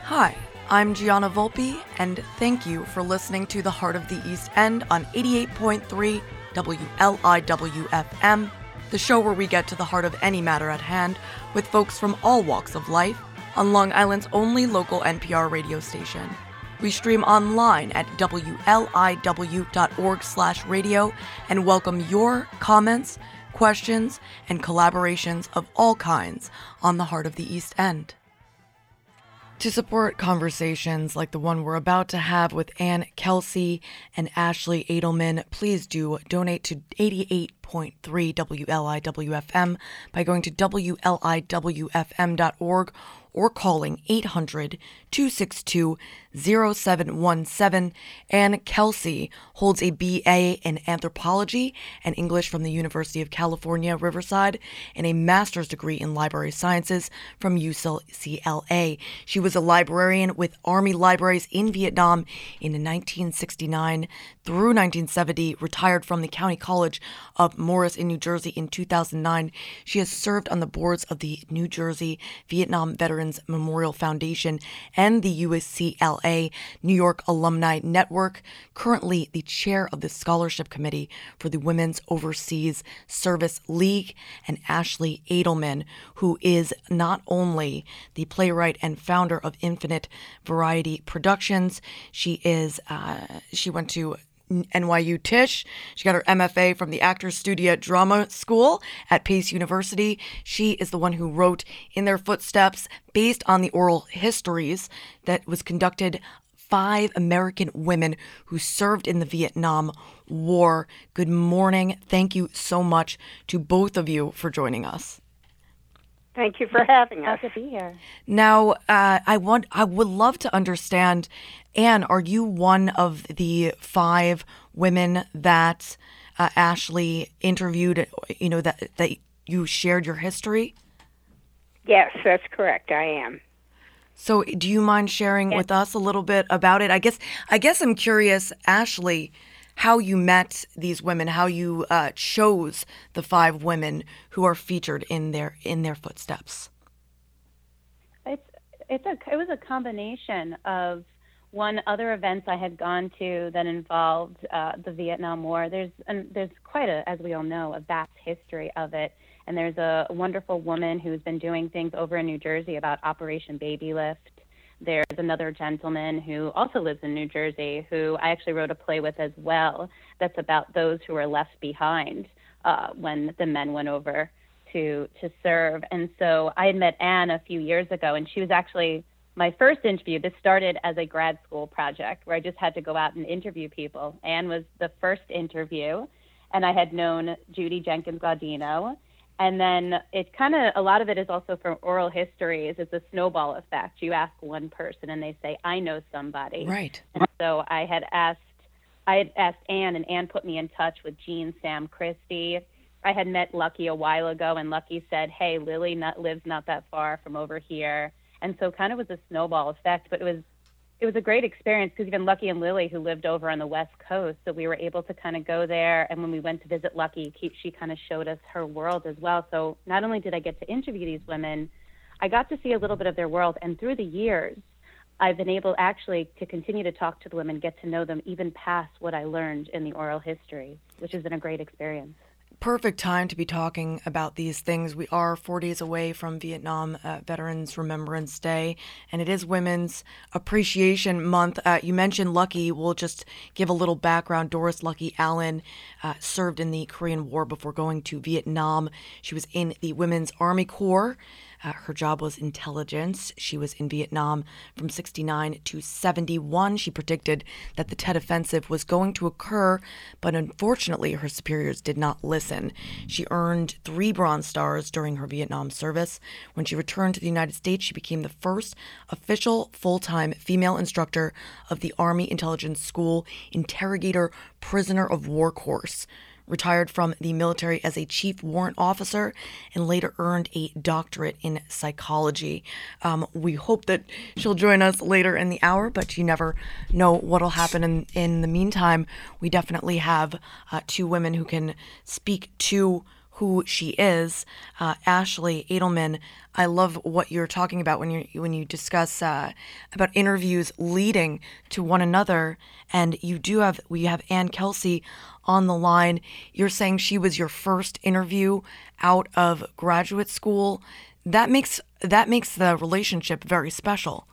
Hi, I'm Gianna Volpe, and thank you for listening to The Heart of the East End on 88.3 WLIW-FM, the show where we get to the heart of any matter at hand with folks from all walks of life on Long Island's only local NPR radio station. We stream online at WLIW.org/radio and welcome your comments, questions, and collaborations of all kinds on The Heart of the East End. To support conversations like the one we're about to have with Ann Kelsey and Ashley Edelman, please do donate to 88.3 WLIW-FM by going to WLIWFM.org or calling 800-262-0717. Ann Kelsey holds a BA in Anthropology and English from the University of California, Riverside, and a master's degree in Library Sciences from UCLA. She was a librarian with Army libraries in Vietnam in 1969 through 1970, retired from the County College of Morris in New Jersey in 2009. She has served on the boards of the New Jersey Vietnam Veterans Memorial Foundation and the UCLA New York Alumni Network, currently the chair of the Scholarship Committee for the Women's Overseas Service League, and Ashley Edelman, who is not only the playwright and founder of Infinite Variety Productions. She went to NYU Tisch. She got her MFA from the Actors Studio Drama School at Pace University. She is the one who wrote In Their Footsteps, based on the oral histories that was conducted 5 American women who served in the Vietnam War. Good morning. Thank you so much to both of you for joining us. Thank you for having us. Glad to be here. Now, I would love to understand, Anne, are you one of the 5 women that Ashley interviewed, that you shared your history? Yes, that's correct. I am. So do you mind sharing with us a little bit about it? I guess I'm curious, Ashley, how you met these women, how you chose the 5 women who are featured in their footsteps. It was a combination of other events I had gone to that involved the Vietnam War. There's quite as we all know, a vast history of it. And there's a wonderful woman who's been doing things over in New Jersey about Operation Baby Lift. There's another gentleman who also lives in New Jersey who I actually wrote a play with as well that's about those who were left behind when the men went over to serve. And so I had met Anne a few years ago, and she was actually my first interview. This started as a grad school project where I just had to go out and interview people. Anne was the first interview, and I had known Judy Jenkins Gaudino. And then a lot of it is also from oral histories. It's a snowball effect. You ask one person and they say, I know somebody. Right. And so I had asked Anne, and Anne put me in touch with Jean Sam Christie. I had met Lucky a while ago, and Lucky said, hey, Lily lives not that far from over here. And so kind of was a snowball effect, but it was a great experience because even Lucky and Lily, who lived over on the West Coast, so we were able to kind of go there. And when we went to visit Lucky, she kind of showed us her world as well. So not only did I get to interview these women, I got to see a little bit of their world. And through the years, I've been able actually to continue to talk to the women, get to know them even past what I learned in the oral history, which has been a great experience. Perfect time to be talking about these things. We are 4 days away from Vietnam Veterans Remembrance Day, and it is Women's Appreciation Month. You mentioned Lucky. We'll just give a little background. Doris Lucky Allen served in the Korean War before going to Vietnam. She was in the Women's Army Corps. Her job was intelligence. She was in Vietnam from 69 to 71. She predicted that the Tet Offensive was going to occur, but unfortunately her superiors did not listen. She earned 3 Bronze Stars during her Vietnam service. When she returned to the United States, she became the first official full-time female instructor of the Army Intelligence School Interrogator Prisoner of War course. Retired from the military as a chief warrant officer, and later earned a doctorate in psychology. We hope that she'll join us later in the hour, but you never know what'll happen in the meantime. We definitely have 2 women who can speak to who she is, Ashley Edelman. I love what you're talking about when you discuss about interviews leading to one another. And we have Ann Kelsey on the line. You're saying she was your first interview out of graduate school. That makes the relationship very special.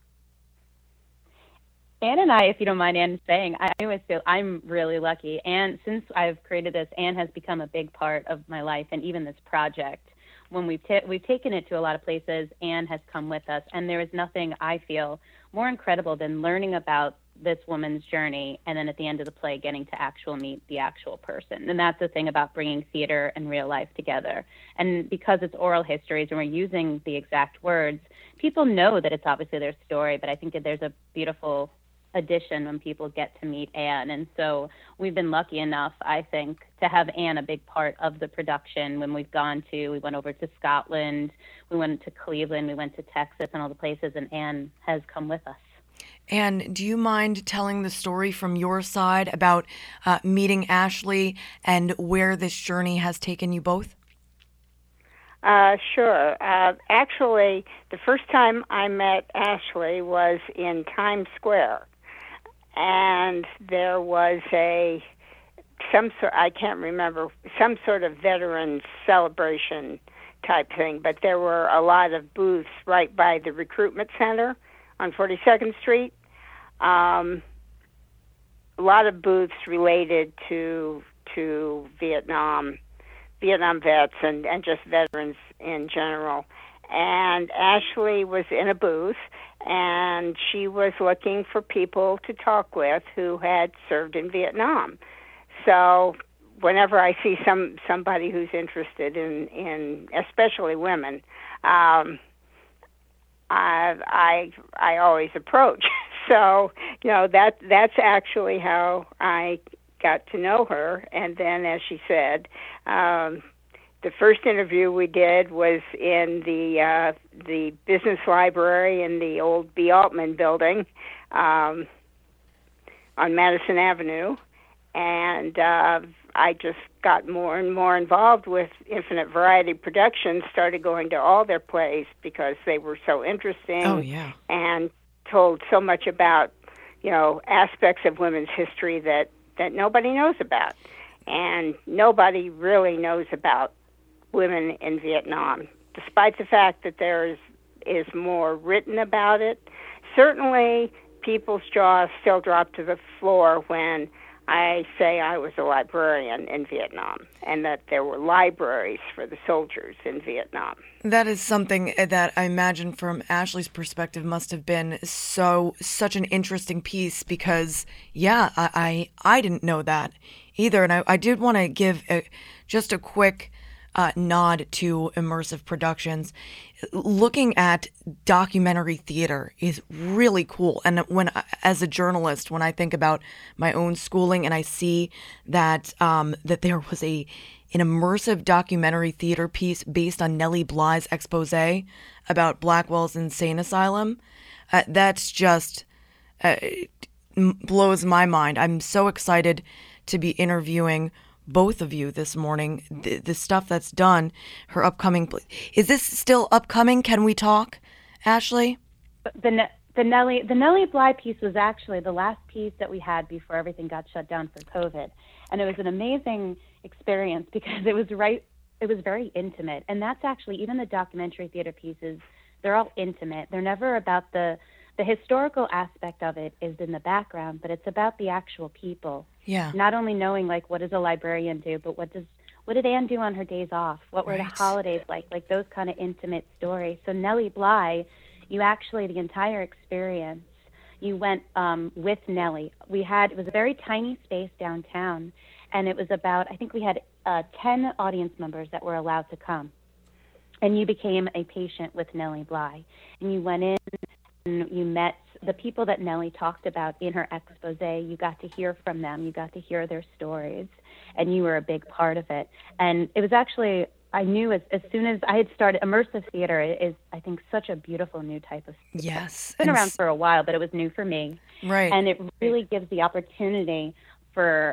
Ann and I, if you don't mind Ann saying, I always feel I'm really lucky. And since I've created this, Ann has become a big part of my life, and even this project. When we've taken it to a lot of places, Ann has come with us. And there is nothing I feel more incredible than learning about this woman's journey, and then at the end of the play getting to meet the actual person. And that's the thing about bringing theater and real life together. And because it's oral histories and we're using the exact words, people know that it's obviously their story, but I think that there's a beautiful addition when people get to meet Ann. And so we've been lucky enough, I think, to have Ann a big part of the production. When we went over to Scotland, we went to Cleveland, we went to Texas and all the places, and Ann has come with us. And do you mind telling the story from your side about meeting Ashley and where this journey has taken you both? Sure. Actually, the first time I met Ashley was in Times Square, and there was some sort of veterans celebration type thing, but there were a lot of booths right by the recruitment center on 42nd Street. A lot of booths related to Vietnam vets and just veterans in general. And Ashley was in a booth, and she was looking for people to talk with who had served in Vietnam. So whenever I see somebody who's interested in especially women, I always approach. So, that's actually how I got to know her. And then, as she said, the first interview we did was in the business library in the old B. Altman building on Madison Avenue. And I just got more and more involved with Infinite Variety Productions, started going to all their plays because they were so interesting. Oh, yeah. And told so much about, aspects of women's history that nobody knows about. And nobody really knows about women in Vietnam, despite the fact that there is more written about it. Certainly, people's jaws still drop to the floor when I say I was a librarian in Vietnam and that there were libraries for the soldiers in Vietnam. That is something that I imagine from Ashley's perspective must have been such an interesting piece because, yeah, I didn't know that either. And I did want to give just a quick nod to immersive productions. Looking at documentary theater is really cool. And as a journalist, when I think about my own schooling and I see that that there was an immersive documentary theater piece based on Nellie Bly's expose about Blackwell's insane asylum, that's just blows my mind. I'm so excited to be interviewing both of you this morning. The stuff that's done, her upcoming. Is this still upcoming? Can we talk, Ashley? The Nellie Bly piece was actually the last piece that we had before everything got shut down for COVID, and it was an amazing experience because it was very intimate, and that's actually even the documentary theater pieces. They're all intimate. They're never about the historical aspect of it is in the background, but it's about the actual people. Yeah. Not only knowing what does a librarian do, but what did Ann do on her days off? What were the holidays like those kind of intimate stories. So Nellie Bly, you actually, the entire experience, you went with Nellie. It was a very tiny space downtown, and it was about, I think we had 10 audience members that were allowed to come. And you became a patient with Nellie Bly. And you went in and you met the people that Nellie talked about in her expose. You got to hear from them. You got to hear their stories, and you were a big part of it. And it was actually, I knew as soon as I had started, immersive theater is, I think, such a beautiful new type of theater. Yes. It's been around for a while, but it was new for me. Right. And it really gives the opportunity for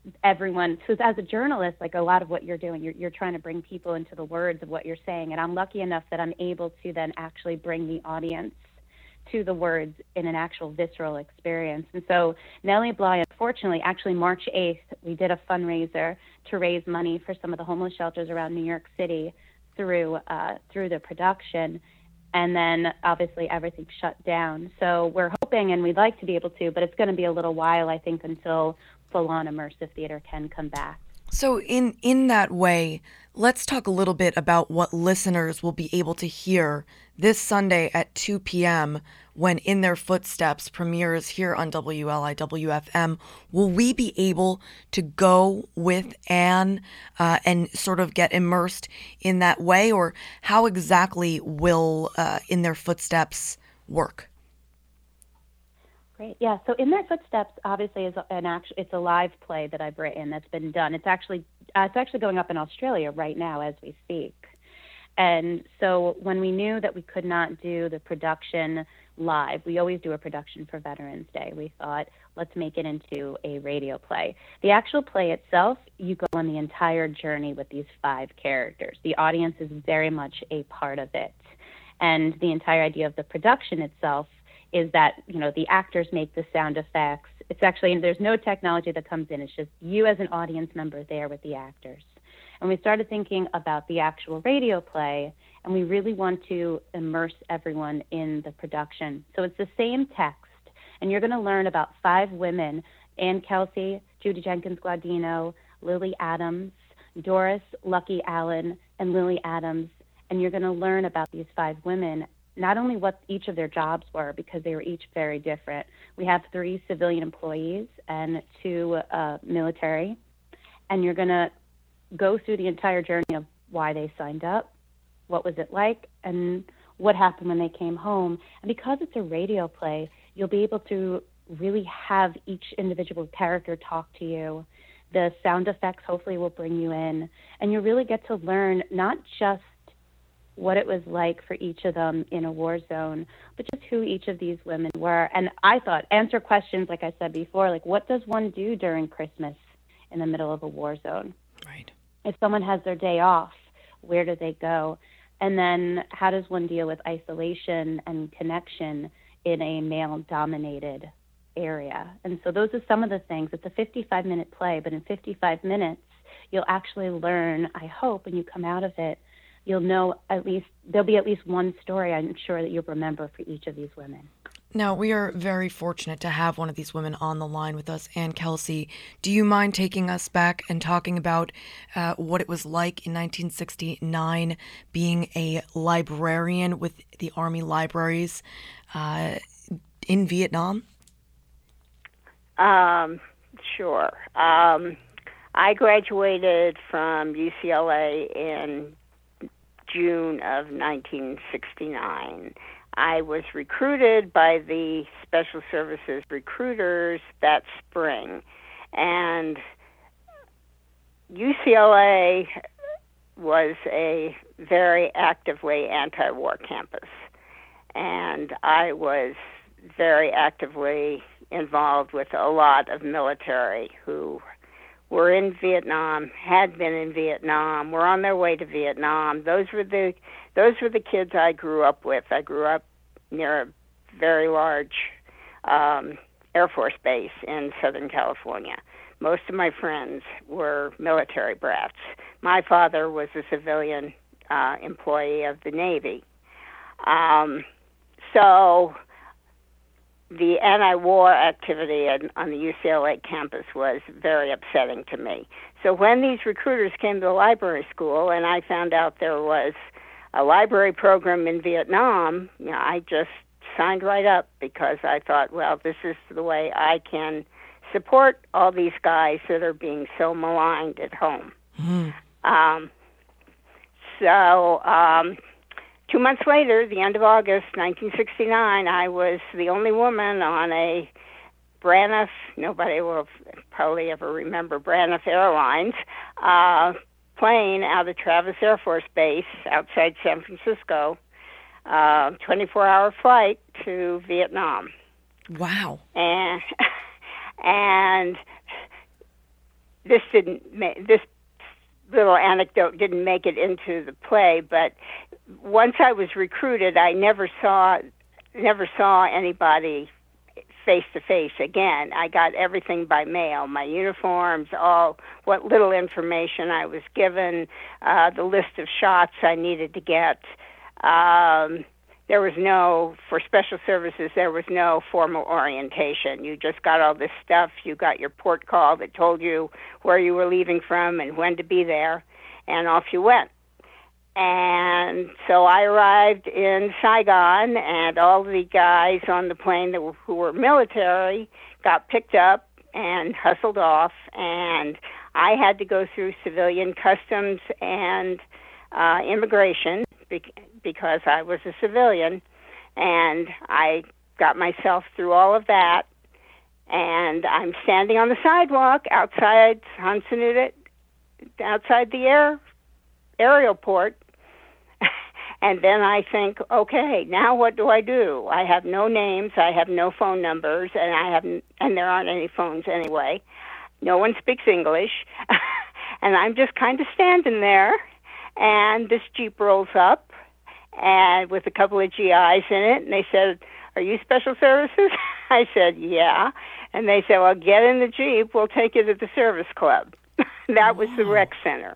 everyone. So as a journalist, like a lot of what you're doing, you're trying to bring people into the words of what you're saying. And I'm lucky enough that I'm able to then actually bring the audience to the words in an actual visceral experience. And so Nellie Bly, unfortunately, actually March 8th, we did a fundraiser to raise money for some of the homeless shelters around New York City through the production. And then obviously everything shut down. So we're hoping, and we'd like to be able to, but it's going to be a little while, I think, until full-on immersive theater can come back. So in that way, let's talk a little bit about what listeners will be able to hear this Sunday at 2 p.m. when In Their Footsteps premieres here on WLIW-FM. Will we be able to go with Anne and sort of get immersed in that way, or how exactly will In Their Footsteps work? Great. Yeah. So In Their Footsteps obviously is it's a live play that I've written that's been done. It's actually going up in Australia right now as we speak. And so when we knew that we could not do the production live, we always do a production for Veterans Day. We thought, let's make it into a radio play. The actual play itself, you go on the entire journey with these 5 characters. The audience is very much a part of it. And the entire idea of the production itself is that, the actors make the sound effects. It's actually, there's no technology that comes in. It's just you as an audience member there with the actors. And we started thinking about the actual radio play, and we really want to immerse everyone in the production. So it's the same text, and you're going to learn about 5 women: Ann Kelsey, Judy Jenkins Guadino, Lily Adams, Doris Lucky Allen, and Lily Adams. And you're going to learn about these 5 women, not only what each of their jobs were, because they were each very different. We have 3 civilian employees and 2 military, and you're going to go through the entire journey of why they signed up, what was it like, and what happened when they came home. And because it's a radio play, you'll be able to really have each individual character talk to you. The sound effects hopefully will bring you in, and you really get to learn not just what it was like for each of them in a war zone, but just who each of these women were. And I thought, answer questions, like I said before, like what does one do during Christmas in the middle of a war zone? Right. If someone has their day off, where do they go? And then how does one deal with isolation and connection in a male-dominated area? And so those are some of the things. It's a 55-minute play, but in 55 minutes, you'll actually learn, I hope, when you come out of it, you'll know there'll be at least one story I'm sure that you'll remember for each of these women. Now, we are very fortunate to have one of these women on the line with us, Ann Kelsey. Do you mind taking us back and talking about what it was like in 1969 being a librarian with the Army libraries in Vietnam? Sure. I graduated from UCLA in June of 1969. I was recruited by the Special Services recruiters that spring, and UCLA was a very actively anti-war campus, and I was very actively involved with a lot of military who were in Vietnam, had been in Vietnam, were on their way to Vietnam. Those were the kids I grew up with. I grew up near a very large Air Force base in Southern California. Most of my friends were military brats. My father was a civilian employee of the Navy. So the anti-war activity on the UCLA campus was very upsetting to me. So when these recruiters came to the library school and I found out there was a library program in Vietnam, I just signed right up because I thought, well, this is the way I can support all these guys that are being so maligned at home. Mm-hmm. 2 months later, the end of August 1969, I was the only woman on a Braniff, nobody will probably ever remember Braniff Airlines, plane out of Travis Air Force Base outside San Francisco, 24-hour flight to Vietnam. Wow. And this little anecdote didn't make it into the play, but once I was recruited, I never saw anybody face to face again. I got everything by mail, my uniforms, all what little information I was given, the list of shots I needed to get. There was for special services, there was no formal orientation. You just got all this stuff. You got your port call that told you where you were leaving from and when to be there, and off you went. And so I arrived in Saigon, and all the guys on the plane who were military got picked up and hustled off, and I had to go through civilian customs and immigration because I was a civilian, and I got myself through all of that, and I'm standing on the sidewalk outside Honolulu, outside the airport. And then I think, okay, now what do I do? I have no names, I have no phone numbers, and there aren't any phones anyway. No one speaks English, and I'm just kind of standing there. And this Jeep rolls up, and with a couple of GIs in it, and they said, "Are you Special Services?" I said, "Yeah." And they said, "Well, get in the Jeep. We'll take you to the service club." That was the rec center.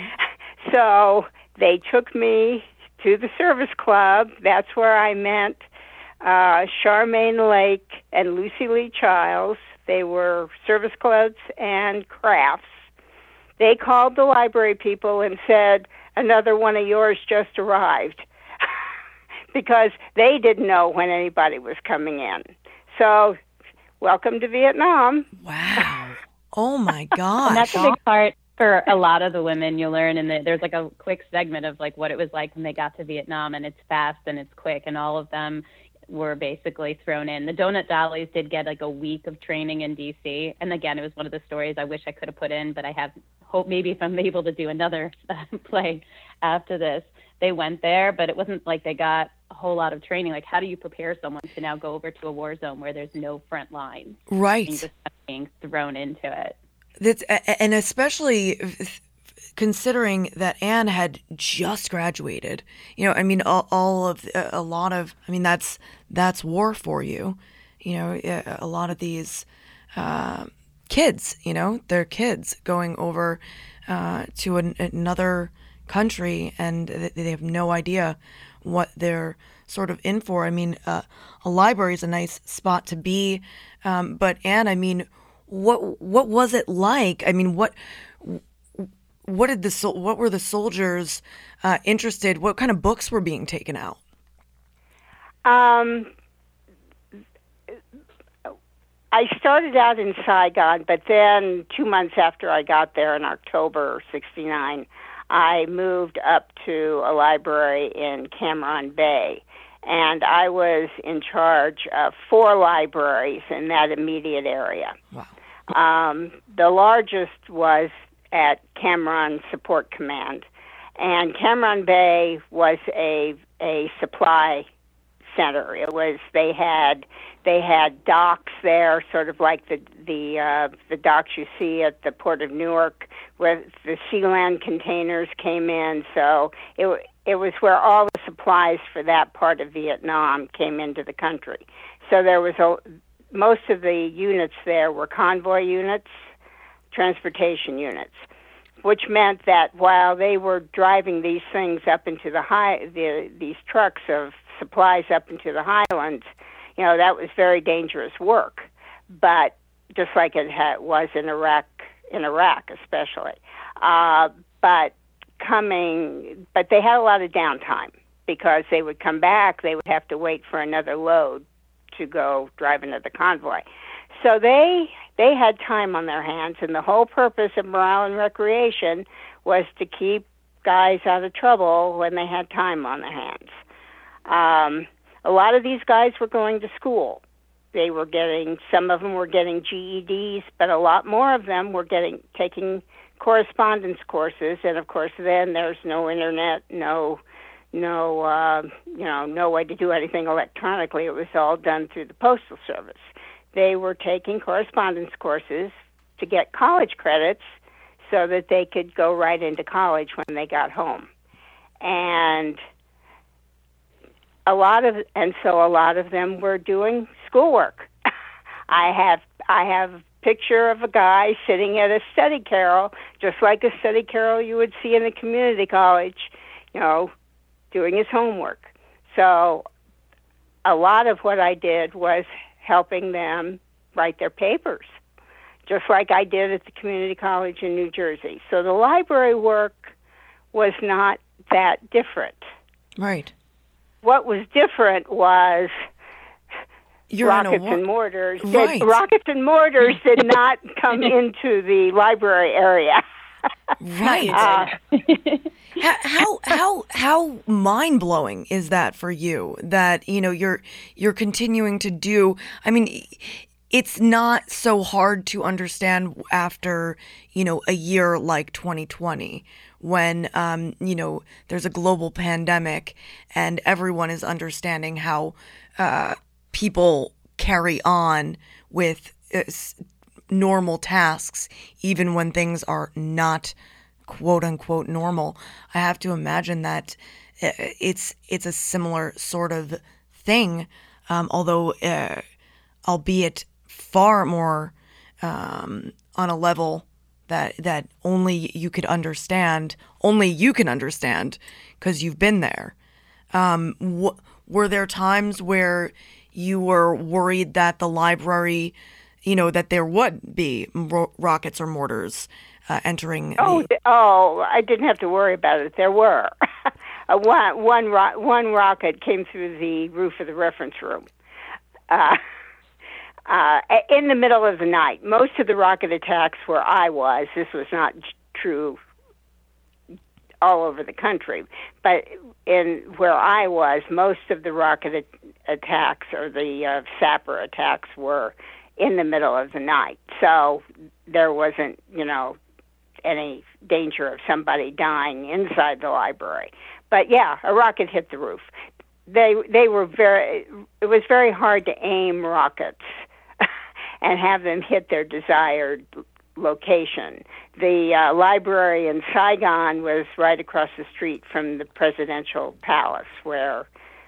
So they took me to the service club. That's where I met Charmaine Lake and Lucy Lee Childs. They were service clubs and crafts. They called the library people and said, "Another one of yours just arrived," because they didn't know when anybody was coming in. So, welcome to Vietnam. Wow. Oh, my gosh. And that's a big part for a lot of the women. You learn, and there's like a quick segment of like what it was like when they got to Vietnam, and it's fast and it's quick, and all of them were basically thrown in. The Donut Dollies did get like a week of training in DC, and again, it was one of the stories I wish I could have put in, but I have hope maybe if I'm able to do another play after this. They went there, but it wasn't like they got a whole lot of training. Like, how do you prepare someone to now go over to a war zone where there's no front line? Right. And just being thrown into it. That's, and especially considering that Anne had just graduated. You know, I mean, a lot of, I mean, that's war for you. You know, a lot of these kids, you know, they're kids going over to another country, and they have no idea what they're sort of in for. I mean, a library is a nice spot to be, but Anne, I mean, what was it like? I mean, what were the soldiers interested? What kind of books were being taken out? I started out in Saigon, but then 2 months after I got there in October '69, I moved up to a library in Cam Ranh Bay, and I was in charge of 4 libraries in that immediate area. Wow. The largest was at Cam Ranh Support Command, and Cam Ranh Bay was a supply center. It was they had docks there, sort of like the docks you see at the Port of Newark, where the Sealand containers came in. So it was where all the supplies for that part of Vietnam came into the country. So there was most of the units there were convoy units, transportation units, which meant that while they were driving these things up into these trucks of supplies up into the highlands, you know, that was very dangerous work. But just like it was in Iraq especially. But they had a lot of downtime because they would come back, they would have to wait for another load to go drive another convoy. So they had time on their hands, and the whole purpose of morale and recreation was to keep guys out of trouble when they had time on their hands. A lot of these guys were going to school. Some of them were getting GEDs, but a lot more of them were taking correspondence courses, and of course then there's no internet, no way to do anything electronically. It was all done through the Postal Service. They were taking correspondence courses to get college credits so that they could go right into college when they got home. And a lot of them were doing schoolwork. I have a picture of a guy sitting at a study carrel, just like a study carrel you would see in a community college, doing his homework. So a lot of what I did was helping them write their papers, just like I did at the community college in New Jersey. So the library work was not that different. Right. What was different was rockets and mortars. Right. Rockets and mortars did not come into the library area. Right. How mind-blowing is that for you, that you're continuing to do? I mean, it's not so hard to understand after a year like 2020, when there's a global pandemic and everyone is understanding how people carry on with normal tasks even when things are not quote unquote normal. I have to imagine that it's a similar sort of thing, although albeit far more on a level that only you can understand because you've been there. Were there times where you were worried that the library, that there would be rockets or mortars entering? I didn't have to worry about it. There were. One rocket came through the roof of the reference room in the middle of the night. Most of the rocket attacks where I was, this was not true all over the country, but in where I was, most of the rocket attacks or the sapper attacks were in the middle of the night. So there wasn't, any danger of somebody dying inside the library. But yeah, a rocket hit the roof. It was very hard to aim rockets and have them hit their desired location. The library in Saigon was right across the street from the presidential palace, where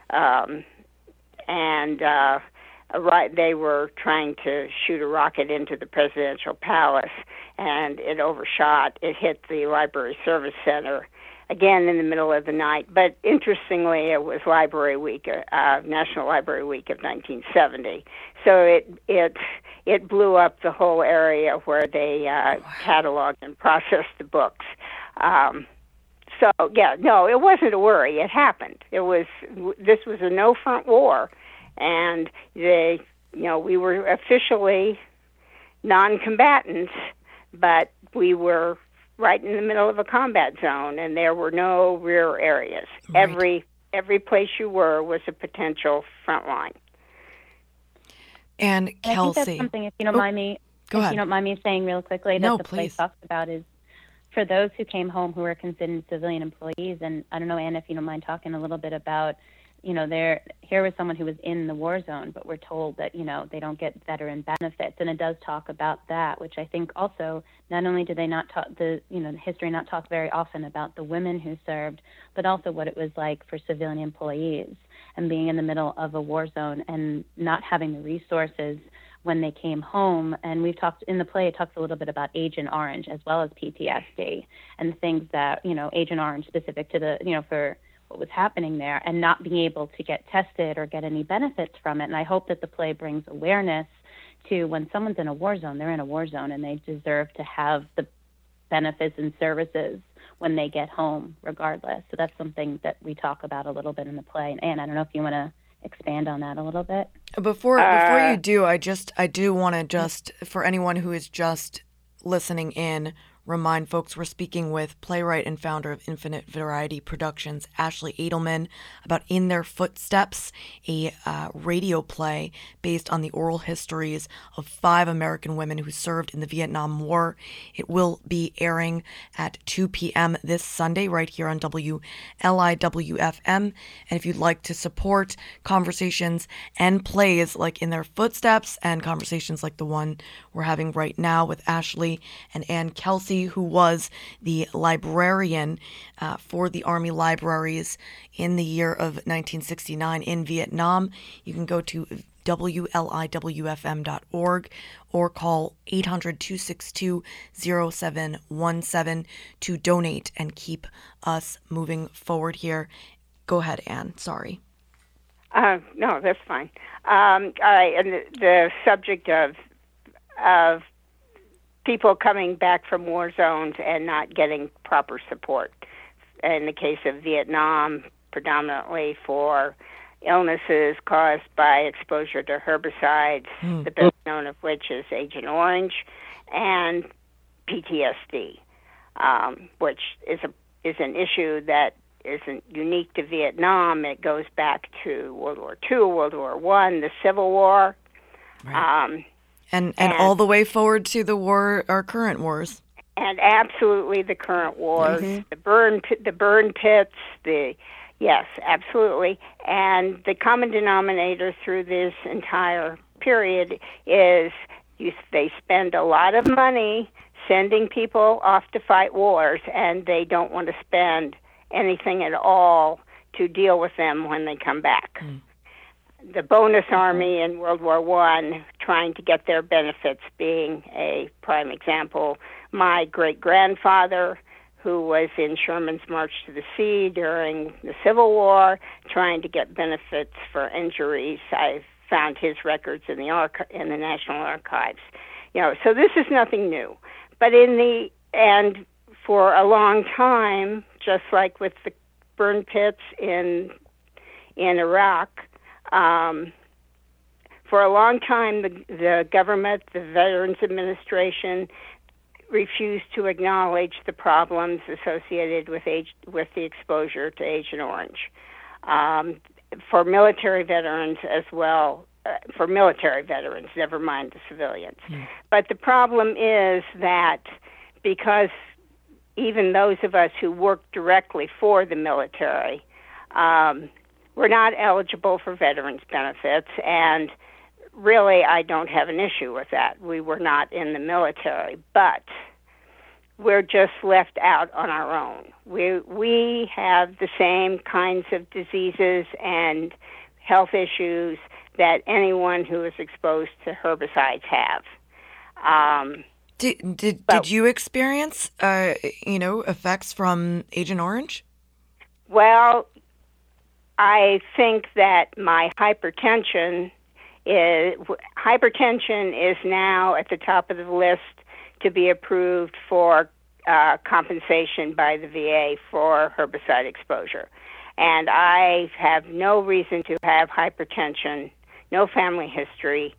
they were trying to shoot a rocket into the presidential palace, and it overshot. It hit the library service center, again in the middle of the night. But interestingly, it was Library Week, National Library Week of 1970. So it blew up the whole area where they cataloged and processed the books. It wasn't a worry. It happened. This was a no-front war, and we were officially non-combatants, but we were right in the middle of a combat zone, and there were no rear areas. Right. Every place you were was a potential front line. And Kelsey, I think that's something, if you don't mind me, ahead. You don't mind me saying real quickly, that the play please. talks about is for those who came home who were considered civilian employees. And I don't know, Anna, if you don't mind talking a little bit about, here was someone who was in the war zone, but we're told that, they don't get veteran benefits. And it does talk about that, which I think also, not only do they not talk, the history not talk very often about the women who served, but also what it was like for civilian employees and being in the middle of a war zone and not having the resources when they came home. And we've talked in the play, it talks a little bit about Agent Orange as well as PTSD and things that, Agent Orange specific to the, for what was happening there, and not being able to get tested or get any benefits from it. And I hope that the play brings awareness to when someone's in a war zone, they're in a war zone and they deserve to have the benefits and services when they get home regardless. So that's something that we talk about a little bit in the play. And Anne, I don't know if you want to expand on that a little bit. Before you do, I do want to just, for anyone who is just listening in, remind folks we're speaking with playwright and founder of Infinite Variety Productions, Ashley Edelman, about In Their Footsteps, a radio play based on the oral histories of 5 American women who served in the Vietnam War. It will be airing at 2 p.m. this Sunday right here on WLIWFM. And if you'd like to support conversations and plays like In Their Footsteps and conversations like the one we're having right now with Ashley and Ann Kelsey, Kelsey, who was the librarian for the Army libraries in the year of 1969 in Vietnam. You can go to WLIWFM.org or call 800-262-0717 to donate and keep us moving forward here. Go ahead, Anne. Sorry. No, that's fine. All right, and the subject of people coming back from war zones and not getting proper support. In the case of Vietnam, predominantly for illnesses caused by exposure to herbicides, the best known of which is Agent Orange, and PTSD, which is an issue that isn't unique to Vietnam. It goes back to World War II, World War I, the Civil War, right. and all the way forward to the war, our current wars, and absolutely the current wars, the burn pits, yes, absolutely. And the common denominator through this entire period is they spend a lot of money sending people off to fight wars, and they don't want to spend anything at all to deal with them when they come back. The bonus army in World War I, trying to get their benefits being a prime example. My great-grandfather, who was in Sherman's March to the Sea during the Civil War, trying to get benefits for injuries. I found his records in the National Archives. So this is nothing new. But for a long time, just like with the burn pits in Iraq, for a long time the government, the Veterans Administration, refused to acknowledge the problems associated with the exposure to Agent Orange. For military veterans as well, for military veterans, never mind the civilians. But the problem is that because even those of us who work directly for the military, we're not eligible for veterans benefits, and really I don't have an issue with that. We were not in the military, but we're just left out on our own. We have the same kinds of diseases and health issues that anyone who is exposed to herbicides have. Did you experience, effects from Agent Orange? Well, I think that my hypertension is now at the top of the list to be approved for compensation by the VA for herbicide exposure. And I have no reason to have hypertension, no family history,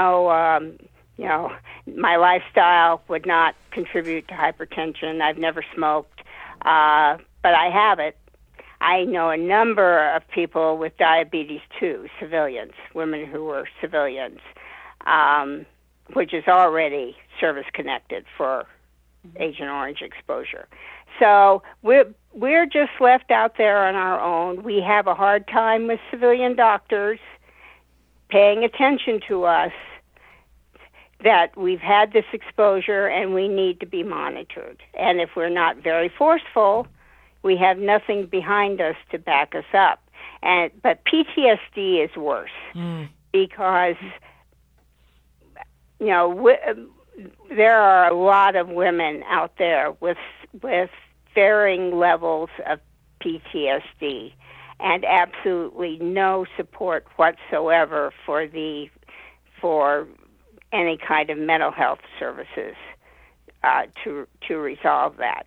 my lifestyle would not contribute to hypertension. I've never smoked, but I have it. I know a number of people with diabetes too, civilians, women who were civilians, which is already service-connected for Agent Orange exposure. So we're just left out there on our own. We have a hard time with civilian doctors paying attention to us, that we've had this exposure and we need to be monitored. And if we're not very forceful, we have nothing behind us to back us up. But PTSD is worse because, there are a lot of women out there with varying levels of PTSD and absolutely no support whatsoever for any kind of mental health services to resolve that.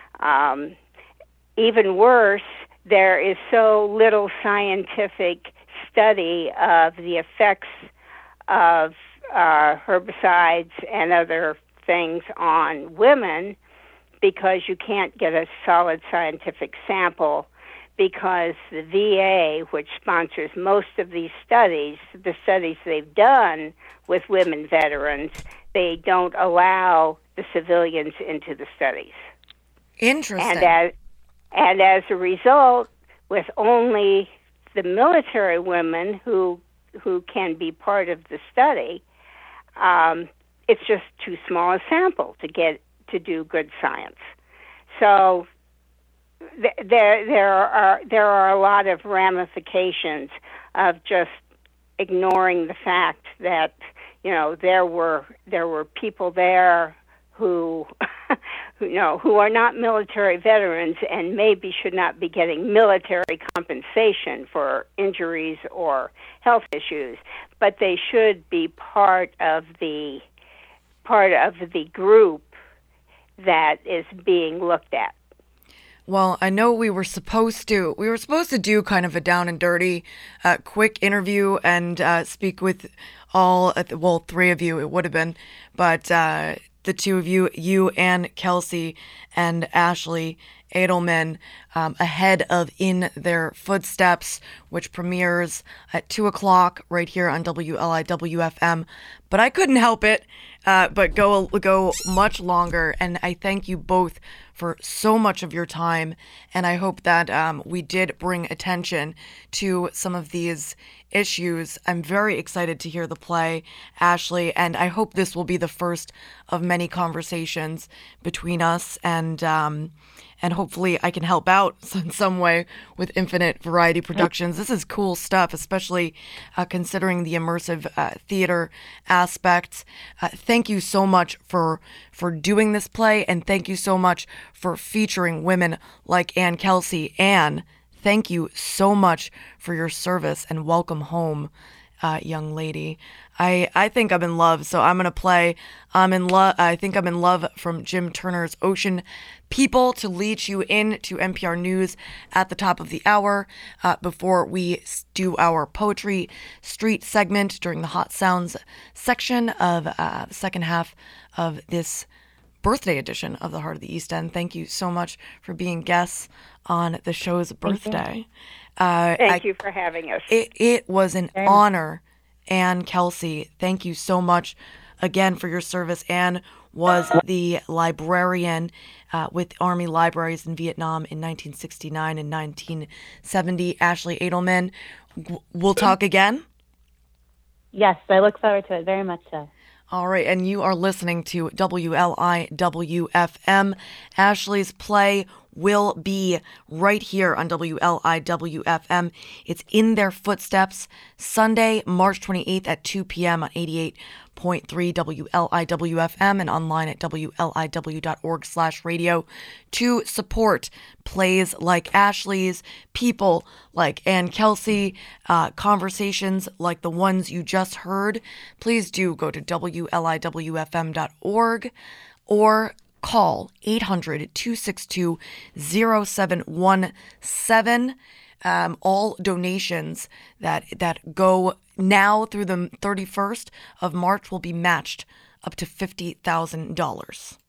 Even worse, there is so little scientific study of the effects of herbicides and other things on women, because you can't get a solid scientific sample, because the VA, which sponsors most of these studies, the studies they've done with women veterans, they don't allow the civilians into the studies. Interesting. And as a result, with only the military women who can be part of the study, it's just too small a sample to to do good science. So there are a lot of ramifications of just ignoring the fact that there were people there who who are not military veterans and maybe should not be getting military compensation for injuries or health issues, but they should be part of the group that is being looked at. Well, I know we were supposed to do kind of a down and dirty, quick interview and speak with three of you. It would have been, but the two of you and Kelsey and Ashley Edelman, ahead of In Their Footsteps, which premieres at 2:00 right here on WLIW-FM. But I couldn't help it, but go much longer. And I thank you both for so much of your time. And I hope that we did bring attention to some of these issues. I'm very excited to hear the play, Ashley, and I hope this will be the first of many conversations between us, and hopefully I can help out in some way with Infinite Variety Productions. This is cool stuff, especially considering the immersive theater aspect. Thank you so much for doing this play, and thank you so much for featuring women like Ann Kelsey. Ann, thank you so much for your service, and welcome home, young lady. I think I'm in love, so I'm going to play I Think I'm in Love from Jim Turner's Ocean People to lead you into NPR News at the top of the hour before we do our Poetry Street segment during the Hot Sounds section of the second half of this birthday edition of the Heart of the East End. Thank you so much for being guests on the show's birthday. Thank you for having us. It was an honor. Ann Kelsey, thank you so much again for your service. Ann was the librarian with Army libraries in Vietnam in 1969 and 1970. Ashley Edelman, we'll talk again? Yes, I look forward to it very much so. All right, and you are listening to WLIW-FM. Ashley's play will be right here on WLIW-FM. It's In Their Footsteps, Sunday, March 28th at 2 p.m. on 88.3 WLIW-FM and online at WLIW.org/radio to support plays like Ashley's, people like Ann Kelsey, conversations like the ones you just heard. Please do go to WLIWFM.org or call 800-262-0717. All donations that go now through the 31st of March will be matched up to $50,000.